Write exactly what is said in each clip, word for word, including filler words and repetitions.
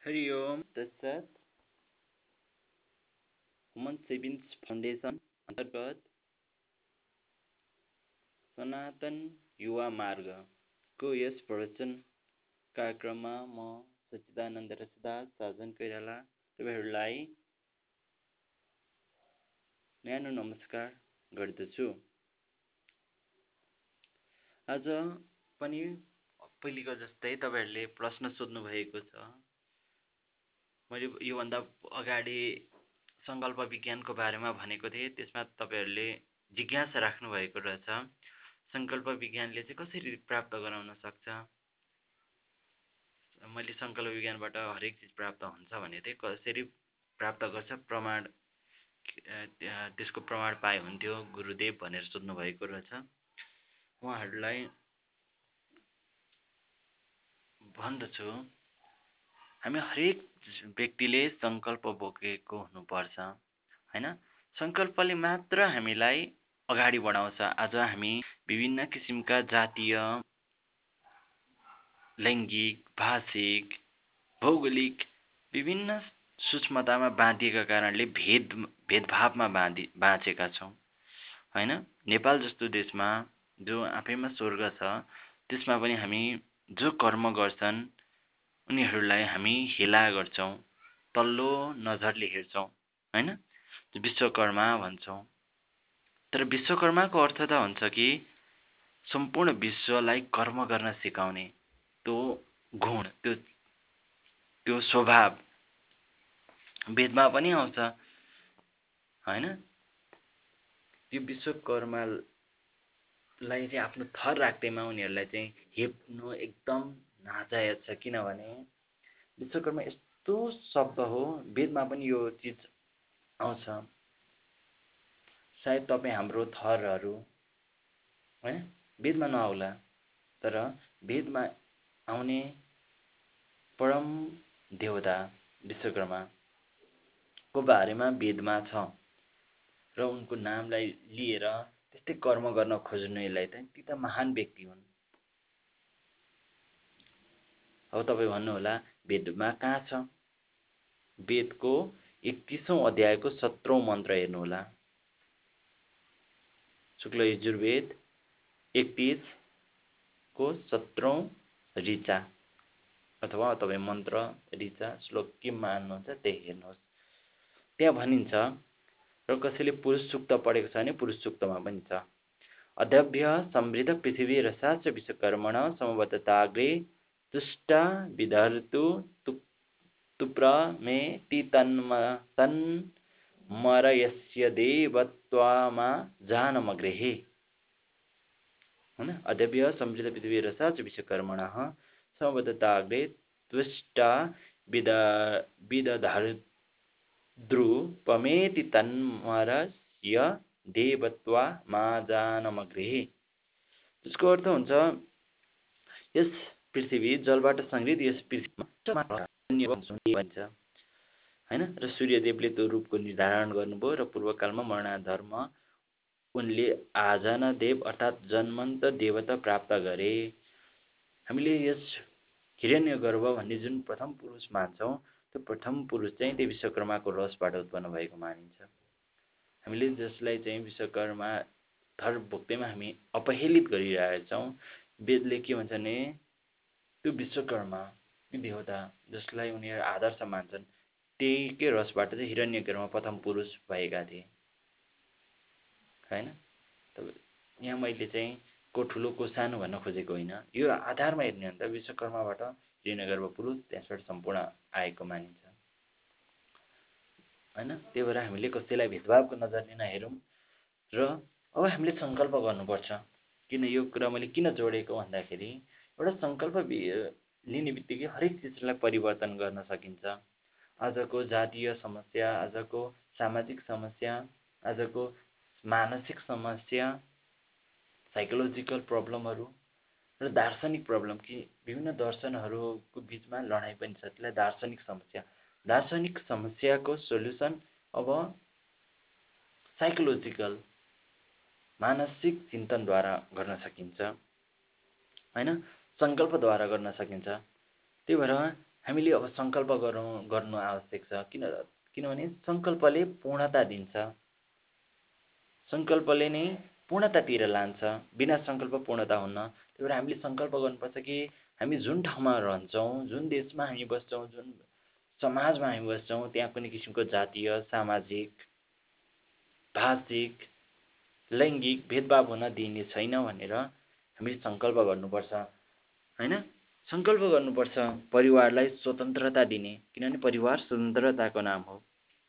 हरि ओम तत्सत human savings foundation अन्तर्गत सनातन युवा मार्गको यस प्रवचन कार्यक्रममा म सच्चिदानन्द रसदास साजन कोइराला तपाईहरूलाई न्यानो नमस्कार गर्दछु। आज पनि पहिलेको जस्तै तपाईहरूले प्रश्न सोध्नु भएको छ। मैले योभन्दा अगाडि संकल्प विज्ञानको बारेमा भनेको थिएँ। त्यसमा तपाईहरूले जिज्ञासा राख्नु भएको रहेछ। संकल्प विज्ञानले चाहिँ कसरी प्राप्त गराउन सक्छ? मैले संकल्प विज्ञानबाट हरेक चिज प्राप्त हुन्छ भने चाहिँ कसरी प्राप्त गर्छ, प्रमाण त्यसको प्रमाण पाए हुन्थ्यो गुरुदेव भनेर सोध्नु भएको रहेछ। उहाँहरूलाई भन्दछु, हामी हरेक व्यक्तिले संकल्प बोकेको हुनुपर्छ, हैन? संकल्पले मात्र हामीलाई अगाडि बढाउँछ। आज हामी विभिन्न किसिमका जातीय, लैङ्गिक, भाषिक, भौगोलिक विभिन्न सूक्ष्मतामा बाँधिएका कारणले भेद भेदभावमा बाँधि बाँचेका छौँ, हैन? नेपाल जस्तो देशमा जो आफैमा स्वर्ग छ, त्यसमा पनि हामी जो कर्म गर्छन् उनीहरूलाई हामी हेला गर्छौँ, तल्लो नजरले हेर्छौँ, हैन? विश्वकर्मा भन्छौँ। तर विश्वकर्माको अर्थ त हुन्छ कि सम्पूर्ण विश्वलाई कर्म गर्न सिकाउने त्यो गुण, त्यो त्यो स्वभाव वेदमा पनि आउँछ, हैन? त्यो विश्वकर्मालाई चाहिँ आफ्नो थर राख्दैमा उनीहरूलाई चाहिँ हेप्नु एकदम नाजायज छ। किनभने विश्वकर्मा यस्तो शब्द हो, वेदमा पनि यो चिज आउँछ। सायद तपाईँ हाम्रो थरहरू हैन वेदमा नआउला, तर वेदमा आउने परम देवता विश्वकर्माको बारेमा वेदमा छ र उनको नामलाई लिएर त्यस्तै कर्म गर्न खोज्नेलाई त ती त महान व्यक्ति हुन्। अब तपाईँ भन्नुहोला वेदमा कहाँ छ? वेदको एकतिसौँ अध्यायको सत्रौँ मन्त्र हेर्नुहोला। शुक्ल यजुर्वेद एकतिसको सत्रौँ ऋचा, अथवा तपाईँ मन्त्र ऋचा श्लोक के मान्नुहुन्छ त्यही हेर्नुहोस्। त्यहाँ भनिन्छ, र कसैले पुरुष सूक्त पढेको छ भने पुरुष सूक्तमा पनि छ, अध्यभ्य समृद्ध पृथ्वी रसाच विश्वकर्मण समवदताग्रे तुष्टा विधर्तु तुप्र मे ति तन्म तन्मरयस्य देवत्वामा जानमग्रेहे, हैन? अध्यभ्य समृद्ध पृथ्वी रसाच विश्वकर्मण समवदताग्रे तुष्टा विदधर्तृपमेति तन्मरस्य देवत्वा माजानमग्रेहे। त्यसको अर्थ हुन्छ, यस पृथ्वी जलबाट सङ्गृत यस पृथ्वीमा भन्छ, हैन? र सूर्यदेवले त्यो रूपको निर्धारण गर्नुभयो र पूर्वकालमा मरणाधर्म उनले आजन देव अर्थात् जन्मन्त देवता प्राप्त गरे। हामीले यस हिरण्यगर्भ भन्ने जुन प्रथम पुरुष मान्छौँ, त्यो प्रथम पुरुष चाहिँ त्यो विश्वकर्माको रसबाट उत्पन्न भएको मानिन्छ। हामीले जसलाई चाहिँ विश्वकर्मा थर बोक्दैमा हामी अपहेलित गरिरहेछौँ, वेदले के भन्छ भने त्यो विश्वकर्मा देवता जसलाई उनीहरू आदर्श मान्छन्, त्यहीकै रसबाट चाहिँ हिरण्यगर्भ प्रथम पुरुष भएका थिए, हैन? यहाँ मैले चाहिँ को ठुलो को सानो भन्न खोजेको होइन। यो आधारमा हेर्ने हो भने त विश्वकर्माबाट हिरण्यगर्भ पुरुष, त्यसबाट सम्पूर्ण आएको मानिन्छ, हैन? त्यही भएर हामीले कसैलाई भेदभावको नजरले नहेरौँ। र अब हामीले सङ्कल्प गर्नुपर्छ। किन यो कुरा मैले किन जोडेको भन्दाखेरि, एउटा सङ्कल्प लिने बित्तिकै हरेक चिजलाई परिवर्तन गर्न सकिन्छ। आजको जातीय समस्या, आजको सामाजिक समस्या, आजको मानसिक समस्या, साइकोलोजिकल प्रब्लमहरू र दार्शनिक प्रब्लम, कि विभिन्न दर्शनहरूको बिचमा लडाइँ पनि छ, त्यसलाई दार्शनिक समस्या। दार्शनिक समस्याको सोल्युसन अब साइकोलोजिकल मानसिक चिन्तनद्वारा गर्न सकिन्छ, हैन? सङ्कल्पद्वारा गर्न सकिन्छ। त्यही भएर हामीले अब सङ्कल्प गरौँ गर्नु आवश्यक छ। किन किनभने सङ्कल्पले पूर्णता दिन्छ। सङ्कल्पले नै पूर्णतातिर लान्छ। बिना सङ्कल्प पूर्णता हुन्न। त्यही भएर हामीले सङ्कल्प गर्नुपर्छ कि हामी जुन ठाउँमा रहन्छौँ, जुन देशमा हामी बस्छौँ, जुन समाजमा हामी बस्छौँ, त्यहाँ कुनै किसिमको जातीय, सामाजिक, भाषिक, लैङ्गिक भेदभाव हुन दिइने छैन भनेर हामीले सङ्कल्प गर्नुपर्छ, होइन? सङ्कल्प गर्नुपर्छ परिवारलाई स्वतन्त्रता दिने, किनभने परिवार स्वतन्त्रताको नाम हो।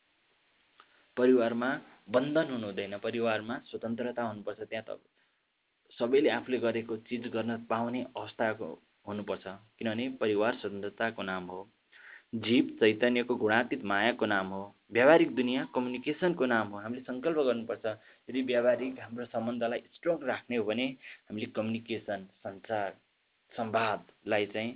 परिवारमा बन्धन हुनु हुँदैन, परिवारमा स्वतन्त्रता हुनुपर्छ। त्यहाँ त सबैले आफूले गरेको चिज गर्न पाउने अवस्थाको हुनुपर्छ, किनभने परिवार स्वतन्त्रताको नाम हो। जीव चैतन्यको गुणातीत मायाको नाम हो। व्यावहारिक दुनियाँ कम्युनिकेसनको नाम हो। हामीले सङ्कल्प गर्नुपर्छ, यदि व्यावहारिक हाम्रो सम्बन्धलाई स्ट्रङ राख्ने हो भने हामीले कम्युनिकेसन, सञ्चार, संवादलाई चाहिँ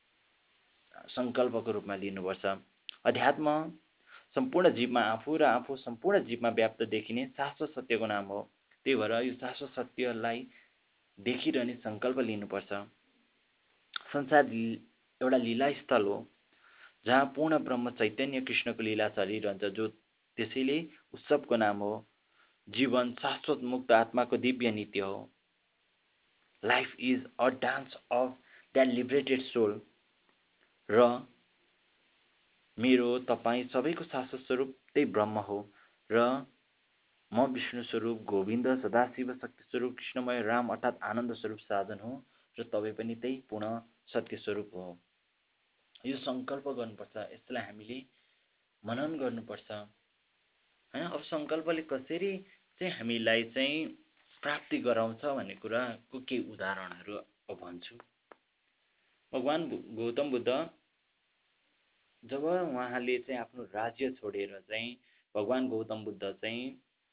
सङ्कल्पको रूपमा लिनुपर्छ। अध्यात्म सम्पूर्ण जीवमा आफू र आफू सम्पूर्ण जीवमा व्याप्त देखिने शाश्वत सत्यको नाम हो। त्यही भएर यो शाश्वत सत्यलाई देखिरहने सङ्कल्प लिनुपर्छ। संसार एउटा लीलास्थल हो जहाँ पूर्ण ब्रह्म चैतन्य कृष्णको लीला चलिरहन्छ, जो त्यसैले उत्सवको नाम हो। जीवन शाश्वत मुक्त आत्माको दिव्य नित्य हो। Life is a dance of that liberated soul. र मेरो तपाईँ सबैको शाश्वत स्वरूप त्यही ब्रह्म हो र म विष्णु स्वरूप गोविन्द सदाशिव शक्ति स्वरूप कृष्णमय राम अर्थात् आनन्द स्वरूप साधन हो र तपाईँ पनि त्यही पूर्ण सत्य स्वरूप हो। यो सङ्कल्प गर्नुपर्छ, यसलाई हामीले मनन गर्नुपर्छ, होइन? अब सङ्कल्पले कसरी चाहिँ हामीलाई चाहिँ प्राप्ति गराउँछ भन्ने कुराको केही उदाहरणहरू अब भन्छु। भगवान् गौतम बुद्ध जब उहाँले चाहिँ आफ्नो राज्य छोडेर चाहिँ भगवान् गौतम बुद्ध चाहिँ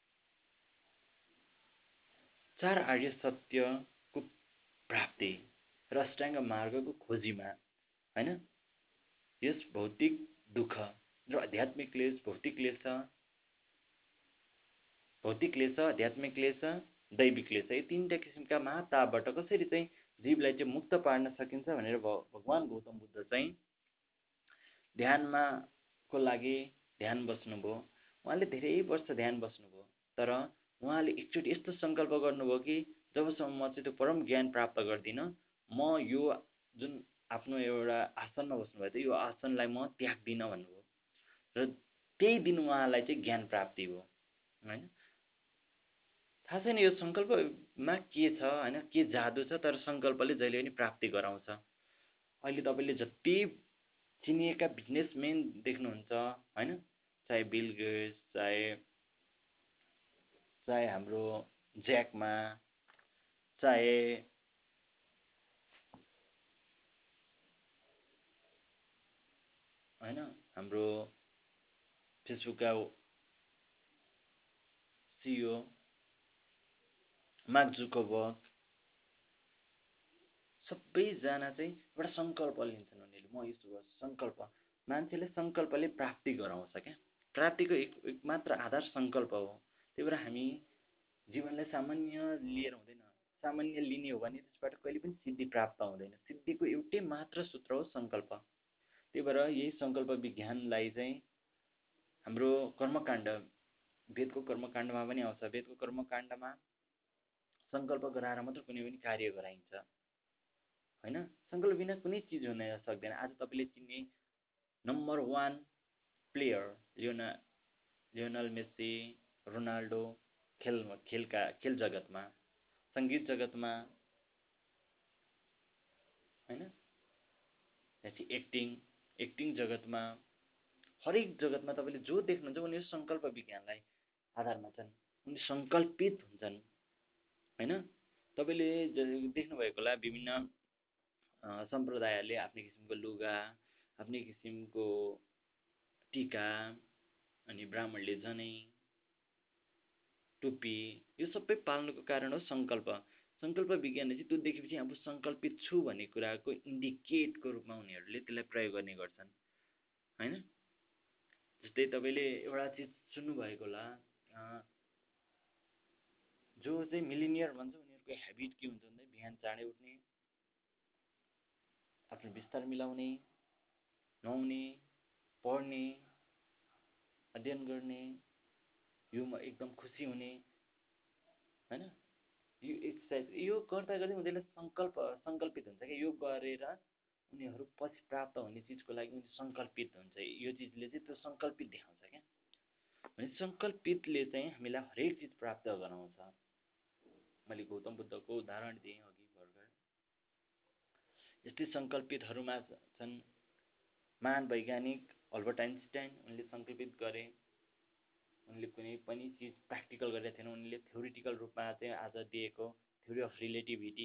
चार आर्य सत्यको प्राप्ति र अष्टाङ्ग मार्गको खोजीमा, होइन, यस भौतिक दुःख र आध्यात्मिक क्लेश, भौतिक क्लेश छ, भौतिक क्लेश छ, आध्यात्मिक क्लेश छ, दैविक क्लेश छ। यी तिनवटा किसिमका महातापबाट कसरी चाहिँ जीवलाई चाहिँ मुक्त पार्न सकिन्छ भनेर भगवान् गौतम बुद्ध चाहिँ ध्यानमा को लागि ध्यान बस्नुभयो। उहाँले धेरै वर्ष ध्यान बस्नुभयो, तर उहाँले एकचोटि यस्तो सङ्कल्प गर्नुभयो कि जबसम्म म चाहिँ त्यो परम ज्ञान प्राप्त गर्दिनँ, म यो जुन आफ्नो एउटा आसनमा बस्नुभएको थियो, यो आसनलाई म त्याग्दिनँ भन्नुभयो र त्यही दिन उहाँलाई चाहिँ ज्ञान प्राप्ति भयो, होइन? थाहा छैन यो सङ्कल्पमा के छ, होइन, के जादु छ, तर सङ्कल्पले जहिले पनि प्राप्ति गराउँछ। अहिले तपाईँले जति चिनिएका बिजनेसम्यान देख्नुहुन्छ, होइन, चाहे बिल गेट्स, चाहे चाहे हाम्रो ज्याकमा, चाहे होइन हाम्रो फेसबुकका सिइओ मार्क जुकरबर्ग, सबैजना चाहिँ एउटा सङ्कल्प लिन्छन्। उनीहरूले म यसो गर्छु, सङ्कल्प। मान्छेले सङ्कल्पले प्राप्ति गराउँछ क्या। प्राप्तिको एक एक मात्र आधार सङ्कल्प हो। त्यही भएर हामी जीवनलाई सामान्य लिएर हुँदैन। सामान्य लिने हो भने त्यसबाट कहिले पनि सिद्धि प्राप्त हुँदैन। सिद्धिको एउटै मात्र सूत्र हो सङ्कल्प। त्यही भएर यही सङ्कल्प विज्ञानलाई चाहिँ हाम्रो कर्मकाण्ड, वेदको कर्मकाण्डमा पनि आउँछ। वेदको कर्मकाण्डमा सङ्कल्प गराएर मात्र कुनै पनि कार्य गराइन्छ, होइन? सङ्कल्प बिना कुनै चिज हुन सक्दैन। आज तपाईँले चिन्ने नम्बर वान प्लेयर लियोना लियोनल मेस्सी, रोनाल्डो, खेल खेलका खेल जगतमा, सङ्गीत जगतमा, होइन, त्यसपछि एक्टिङ एक्टिङ जगतमा, हरेक जगतमा तपाईँले जो देख्नुहुन्छ उनीहरू सङ्कल्प विज्ञानलाई आधारमा छन्। उनी सङ्कल्पित हुन्छन्, होइन? तपाईँले देख्नुभएको होला विभिन्न सम्प्रदायहरूले आफ्नै किसिमको लुगा, आफ्नै किसिमको टिका, अनि ब्राह्मणले जनै, टोपी, यो सबै पाल्नुको कारण हो सङ्कल्प। सङ्कल्प विज्ञानले चाहिँ त्यो देखेपछि अब सङ्कल्पित छु भन्ने कुराको इन्डिकेटको रूपमा उनीहरूले त्यसलाई प्रयोग गर्ने गर्छन्, होइन? जस्तै तपाईँले एउटा चिज सुन्नुभएको होला, जो चाहिँ मिलिनियर भन्छ उनीहरूको हेबिट के हुन्छ भन्दा बिहान चाँडै उठ्ने, आफ्नो बिस्तार मिलाउने, नुहाउने, पढ्ने, अध्ययन गर्ने, योमा एकदम खुसी हुने, होइन? यो एक्सर्साइज यो गर्दा गर्दै उनीहरूले सङ्कल्प सङ्कल्पित हुन्छ कि यो गरेर उनीहरू पछि प्राप्त हुने चिजको लागि उनीहरू सङ्कल्पित हुन्छ। यो चिजले चाहिँ त्यो सङ्कल्पित देखाउँछ क्या। भने सङ्कल्पितले चाहिँ हामीलाई हरेक चिज प्राप्त गराउँछ। मैले गौतम बुद्धको उदाहरण दिएँ अघि भर्खर। यस्तै सङ्कल्पितहरूमा छन् महान वैज्ञानिक अल्बर्ट आइन्स्टाइन। उनले सङ्कल्पित गरे, उनले कुनै पनि चिज प्र्याक्टिकल गरेका थिएन, उनले थ्योरिटिकल रूपमा चाहिँ आज दिएको थ्योरी अफ रिलेटिभिटी,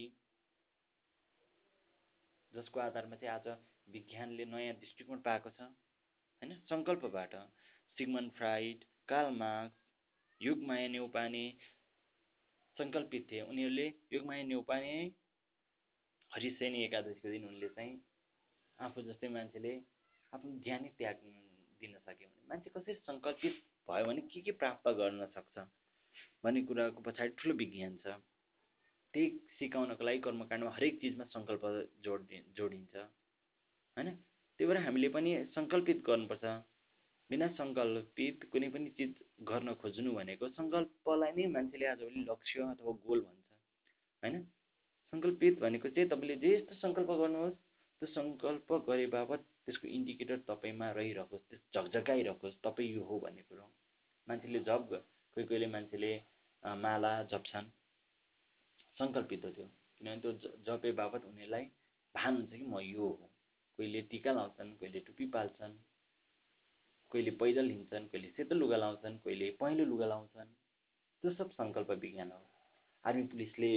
जसको आधारमा चाहिँ आज विज्ञानले नयाँ दृष्टिकोण पाएको छ, होइन? सङ्कल्पबाट। Sigmund Freud, Karl Marx, Yogmaya Neupane सङ्कल्पित थिए। उनीहरूले योगमाया न्यौपाने हरिशयनी एकादशीको दिन उनले चाहिँ आफू जस्तै मान्छेले आफ्नो ज्यानै त्याग दिन सक्यो भने मान्छे कसरी सङ्कल्पित भयो भने के के प्राप्त गर्न सक्छ भन्ने कुराको पछाडि ठुलो विज्ञान छ। त्यही सिकाउनको लागि कर्मकाण्डमा हरेक चिजमा सङ्कल्प जोड जोडिन्छ, होइन? त्यही भएर हामीले पनि सङ्कल्पित गर्नुपर्छ। बिना सङ्कल्पित कुनै पनि चिज गर्न खोज्नु भनेको सङ्कल्पलाई नै मान्छेले आजभोलि लक्ष्य अथवा गोल भन्छ, होइन? सङ्कल्पित भनेको चाहिँ तपाईँले जे यस्तो सङ्कल्प गर्नुहोस् त्यो सङ्कल्प गरे बापत त्यसको इन्डिकेटर तपाईँमा रहिरहोस्, त्यस झकझकाइरहोस् तपाईँ यो हो भन्ने कुरो। मान्छेले जप कोही कोहीले मान्छेले माला जप्छन्, सङ्कल्पित हो त्यो, किनभने त्यो जपे बापत उनीहरूलाई भान हुन्छ कि म यो हो। कोहीले टिका लाउँछन्, कोहीले टुपी पाल्छन्, कोहीले पैदल हिँड्छन्, कोहीले सेतो लुगा लाउँछन्, कोहीले पहेँलो लुगा लाउँछन्। त्यो सब सङ्कल्प विज्ञान हो। आर्मी पुलिसले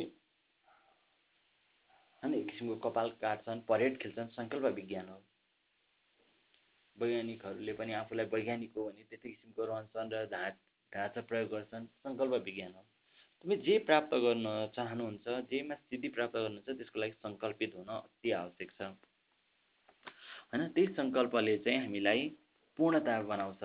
होइन एक किसिमको कपाल काट्छन्, परेड खेल्छन्, सङ्कल्प विज्ञान हो। वैज्ञानिकहरूले पनि आफूलाई वैज्ञानिक हो भने त्यस्तै किसिमको रहन्छन् र ढा ढाँचा प्रयोग गर्छन्, सङ्कल्प विज्ञान हो। तपाईँ जे प्राप्त गर्न चाहनुहुन्छ, जेमा सिद्धि प्राप्त गर्नुहुन्छ त्यसको लागि सङ्कल्पित हुन अति आवश्यक छ, होइन? त्यही सङ्कल्पले चाहिँ हामीलाई पूर्णता बनाउँछ।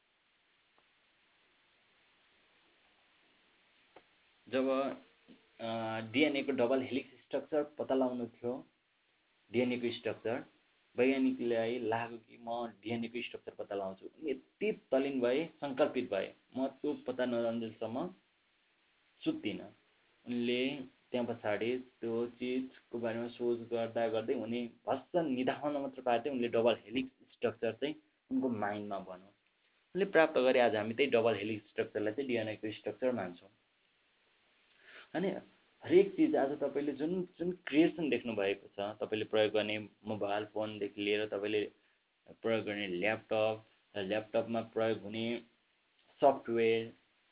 जब डिएनएको डबल हेलिक्स स्ट्रक्चर पत्ता लगाउनु थियो, डिएनएको स्ट्रक्चर वैज्ञानिकलाई लाग्यो कि म डिएनएको स्ट्रक्चर पत्ता लगाउँछु। यति तल्लीन भए, सङ्कल्पित भए, म त्यो पत्ता नलाउन्जेलसम्म सुत्दिनँ। उनले त्यहाँ पछाडि त्यो चिजको बारेमा सोच गर्दा गर्दै उनी भर्खर निधाउन मात्र पाएको थियो, उनले डबल हेलिक्स स्ट्रक्चर चाहिँ उनको माइन्डमा बन्यो। उनले प्राप्त गरे। आज हामी त्यही डबल हेलिक्स स्ट्रक्चरलाई चाहिँ डिएनएको स्ट्रक्चर मान्छौँ, होइन? हरेक चिज आज तपाईँले जुन जुन क्रिएसन देख्नुभएको छ, तपाईँले प्रयोग गर्ने मोबाइल फोनदेखि लिएर तपाईँले प्रयोग गर्ने ल्यापटप र ल्यापटपमा प्रयोग हुने सफ्टवेयर,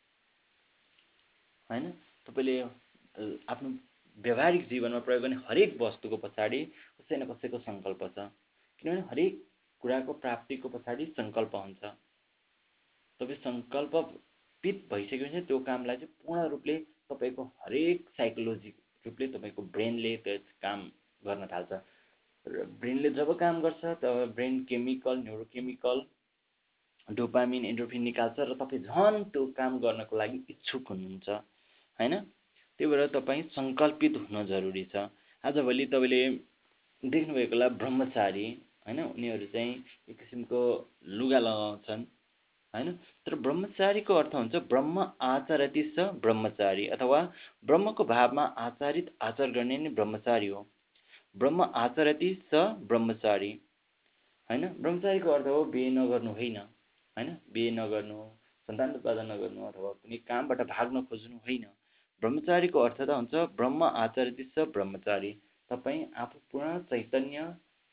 होइन? तपाईँले आफ्नो व्यावहारिक जीवनमा प्रयोग गर्ने हरेक वस्तुको पछाडि कसै न कसैको सङ्कल्प छ, किनभने हरेक कुराको प्राप्तिको पछाडि सङ्कल्प हुन्छ। तपाईँ सङ्कल्पित भइसकेपछि त्यो कामलाई चाहिँ पूर्ण रूपले तपाईँको हरेक साइकोलोजिक रूपले तपाईँको ब्रेनले त्यो काम गर्न थाल्छ। र ब्रेनले जब काम गर्छ तब brain chemical, neurochemical, dopamine, endorphin निकाल्छ र तपाईँ झन् त्यो काम गर्नको लागि इच्छुक हुनुहुन्छ, होइन? त्यही भएर तपाईँ सङ्कल्पित हुन जरुरी छ। आजभोलि तपाईँले देख्नुभएको होला ब्रह्मचारी, होइन? उनीहरू चाहिँ एक किसिमको लुगा लगाउँछन्, होइन? तर ब्रह्मचारीको अर्थ हुन्छ ब्रह्म आचरति स ब्रह्मचारी, अथवा ब्रह्मको भावमा आचरित आचर गर्ने नै ब्रह्मचारी हो। ब्रह्म आचरति स ब्रह्मचारी, होइन? ब्रह्मचारीको अर्थ हो बिहे नगर्नु होइन, होइन? बिहे नगर्नु, सन्तान उत्पादन नगर्नु अथवा कुनै कामबाट भाग्न खोज्नु होइन। ब्रह्मचारीको अर्थ त हुन्छ ब्रह्म आचरति स ब्रह्मचारी। तपाईँ आफू पूर्ण चैतन्य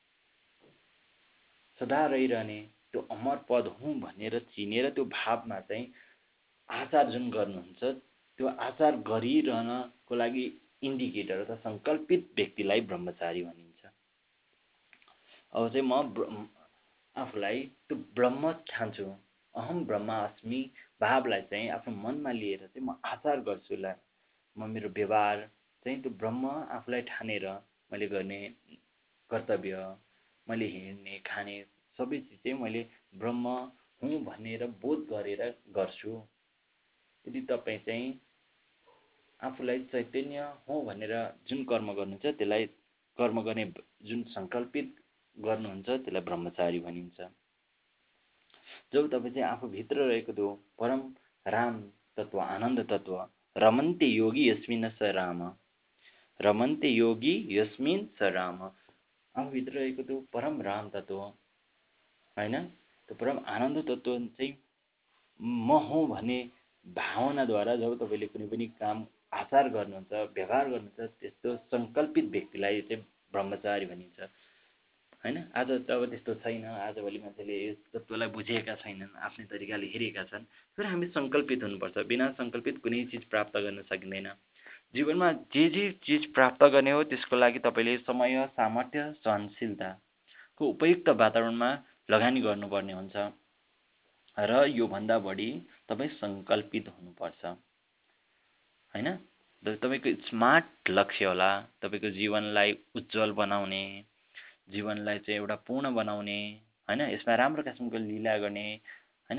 सदा रहिरहने त्यो अमर पद हुँ भनेर चिनेर त्यो भावमा चाहिँ आचार जुन गर्नुहुन्छ त्यो आचार गरिरहनको लागि इन्डिकेटर अथवा सङ्कल्पित व्यक्तिलाई ब्रह्मचारी भनिन्छ। अब चाहिँ म आफूलाई त्यो ब्रह्म ठान्छु, अहम ब्रह्मास्मि भावलाई चाहिँ आफ्नो मनमा लिएर चाहिँ म आचार गर्छु। ला म मेरो व्यवहार चाहिँ त्यो ब्रह्म आफूलाई ठानेर मैले गर्ने कर्तव्य, मैले हिँड्ने खाने सबै चिज चाहिँ मैले ब्रह्म हुँ भनेर बोध गरेर गर्छु। यदि तपाईँ चाहिँ आफूलाई चैतन्य हो भनेर जुन कर्म गर्नुहुन्छ त्यसलाई कर्म गर्ने जुन सङ्कल्पित गर्नुहुन्छ त्यसलाई ब्रह्मचारी भनिन्छ। जब तपाईँ चाहिँ आफूभित्र रहेको त्यो परम राम तत्त्व आनन्द तत्त्व रमन्ते योगी यस्मिन् स राम रमन्ते योगी यस्मिन् स राम आफूभित्र रहेको त्यो परम राम तत्त्व होइन त्यो परम आनन्द तत्त्व चाहिँ म हुँ भन्ने भावनाद्वारा जब तपाईँले कुनै पनि काम आचार गर्नुहुन्छ व्यवहार गर्नुहुन्छ त्यस्तो सङ्कल्पित व्यक्तिलाई चाहिँ ब्रह्मचारी भनिन्छ होइन। आज त अब त्यस्तो छैन, आजभोलि मान्छेले यस तत्त्वलाई बुझेका छैनन्, आफ्नै तरिकाले हेरेका छन्। तर हामी सङ्कल्पित हुनुपर्छ, बिना सङ्कल्पित कुनै चिज प्राप्त गर्न सकिँदैन। जीवनमा जे जे चिज प्राप्त गर्ने हो त्यसको लागि तपाईँले समय सामर्थ्य सहनशीलताको उपयुक्त वातावरणमा लगानी गर्नुपर्ने हुन्छ र योभन्दा बढी तपाईँ सङ्कल्पित हुनुपर्छ होइन। तपाईँको स्मार्ट लक्ष्य होला, तपाईँको जीवनलाई उज्जवल बनाउने, जीवनलाई चाहिँ एउटा पूर्ण बनाउने होइन, यसमा राम्रो किसिमको लीला गर्ने होइन,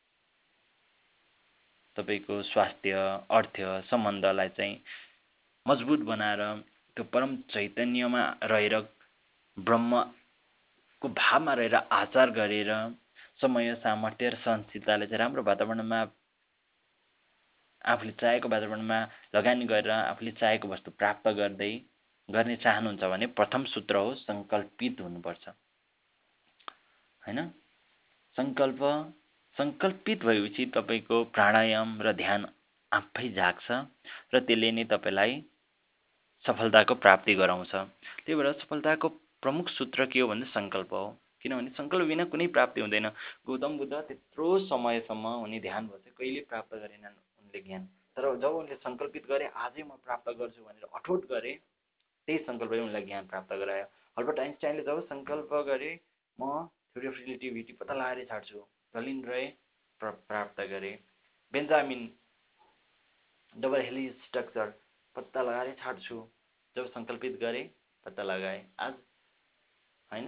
तपाईँको स्वास्थ्य अर्थ सम्बन्धलाई चाहिँ मजबुत बनाएर त्यो परम चैतन्यमा रहेर ब्रह्मको भावमा रहेर आचार गरेर समय सामर्थ्य र सहनशीलताले चाहिँ राम्रो वातावरणमा आफूले चाहेको वातावरणमा लगानी गरेर आफूले चाहेको वस्तु प्राप्त गर्दै गर्ने चाहनुहुन्छ भने प्रथम सूत्र हो सङ्कल्पित हुनुपर्छ होइन। सङ्कल्प सङ्कल्पित भएपछि तपाईँको प्राणायाम र ध्यान आफै जाग्छ र त्यसले नै तपाईँलाई सफलताको प्राप्ति गराउँछ। त्यही भएर सफलताको प्रमुख सूत्र के हो भने सङ्कल्प हो, किनभने सङ्कल्प बिना कुनै प्राप्ति हुँदैन। गौतम बुद्ध त्यत्रो समयसम्म उनी ध्यान बसे कहिले प्राप्त गरेनन् उनले ज्ञान, तर जब उनले सङ्कल्पित गरे आजै म प्राप्त गर्छु भनेर अठोट गरे त्यही सङ्कल्पले उनलाई ज्ञान प्राप्त गरायो। अल्बर्ट आइन्स्टाइनले जब सङ्कल्प गरे म थ्योरी अफ रिलेटिभिटी पत्ता लगाएर छाड्छु तल्लीन रहे प्राप्त गरे। बेन्जामिन डबल हेलिक्स स्ट्रक्चर पत्ता लगाएर छाड्छु जब सङ्कल्पित गरे पत्ता लगाए आज होइन।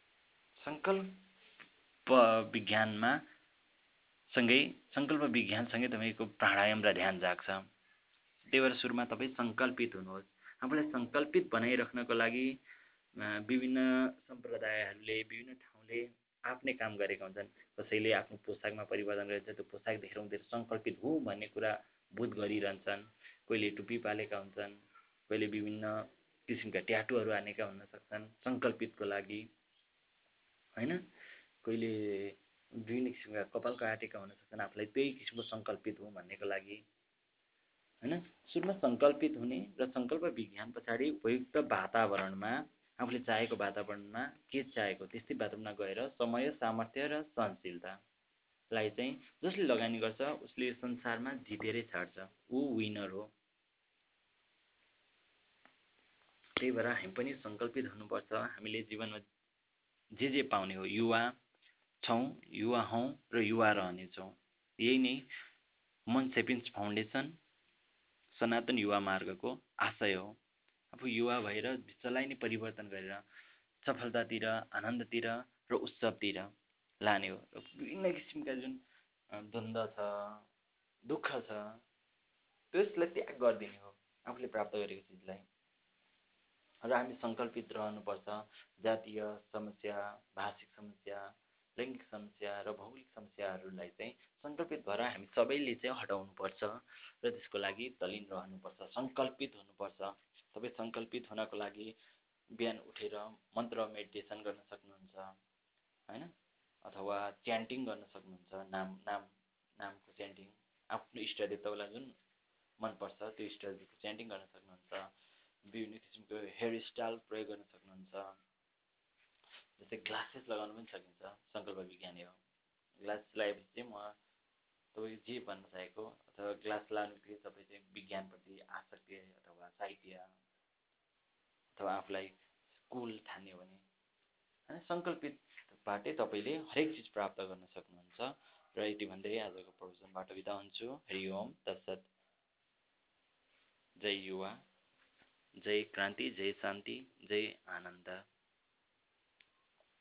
सङ्कल्प विज्ञानमा सँगै सङ्कल्प विज्ञानसँगै तपाईँको प्राणायाम र ध्यान जाग्छ। त्यही भएर सुरुमा तपाईँ सङ्कल्पित हुनुहोस्। आफूलाई सङ्कल्पित बनाइराख्नको लागि विभिन्न सम्प्रदायहरूले विभिन्न ठाउँले आफ्नै काम गरेका हुन्छन्। कसैले आफ्नो पोसाकमा परिवर्तन गरेर त्यो पोसाक देखेर उनीहरू सङ्कल्पित हुँ भन्ने कुरा बोध गरिरहन्छन्। कोहीले टुप्पी पालेका हुन्छन्, कोहीले विभिन्न किसिमका ट्याटुहरू हानेका हुन सक्छन् सङ्कल्पितको लागि होइन, कोहीले विभिन्न किसिमका कपाल काटेका हुन सक्छन् आफूलाई त्यही किसिमको सङ्कल्पित हुँ भन्नेको लागि होइन। सुरुमा सङ्कल्पित हुने र सङ्कल्प विज्ञान पछाडि उपयुक्त वातावरणमा आफूले चाहेको वातावरणमा के चाहेको त्यस्तै वातावरणमा गएर समय सामर्थ्य र सहनशीलतालाई चाहिँ जसले लगानी गर्छ उसले संसारमा जितेरै छाड्छ, ऊ विनर हो। त्यही भएर हामी पनि सङ्कल्पित हुनुपर्छ। हामीले जीवनमा जे जे पाउने हो, युवा छौँ, युवा हौँ र युवा रहनेछौँ। यही नै मन सेपिन्स फाउन्डेसन सनातन युवा मार्गको आशय हो। आफू युवा भएर विश्वलाई नै परिवर्तन गरेर सफलतातिर आनन्दतिर र उत्सवतिर लाने हो। र विभिन्न किसिमका जुन द्वन्द्व छ दुःख छ त्यसलाई त्याग गरिदिने हो आफूले प्राप्त गरेको चिजलाई। र हामी सङ्कल्पित रहनुपर्छ। जातीय समस्या, भाषिक समस्या, लैङ्गिक समस्या र भौगोलिक समस्याहरूलाई चाहिँ सङ्कल्पित भएर हामी सबैले चाहिँ हटाउनुपर्छ र त्यसको लागि तल्लीन रहनुपर्छ, सङ्कल्पित हुनुपर्छ। तपाईँ सङ्कल्पित हुनको लागि बिहान उठेर मन्त्र मेडिटेसन गर्न सक्नुहुन्छ होइन, अथवा च्यान्टिङ गर्न सक्नुहुन्छ। नाम नाम नामको च्यान्टिङ आफ्नो इष्टदेवतालाई जुन मनपर्छ त्यो इष्टदेवताको च्यान्टिङ गर्न सक्नुहुन्छ। विभिन्न किसिमको हेयर स्टाइल प्रयोग गर्न सक्नुहुन्छ। जस्तै ग्लासेस लगाउन पनि सकिन्छ, सङ्कल्प विज्ञान हो। ग्लास लगाएपछि चाहिँ म तपाईँ जे भन्न चाहेको अथवा ग्लास लगाउनु बित्तिकै तपाईँ चाहिँ विज्ञानप्रति आसक्ति अथवा साहित्य अथवा आफूलाई कुल ठान्यो भने होइन सङ्कल्पितबाटै तपाईँले हरेक चिज प्राप्त गर्न सक्नुहुन्छ। र यति भन्दै आजको प्रवचनबाट बिदा हुन्छु। हरि ओम तत्सत। जय युवा, जय क्रान्ति, जय शान्ति, जय आनन्द।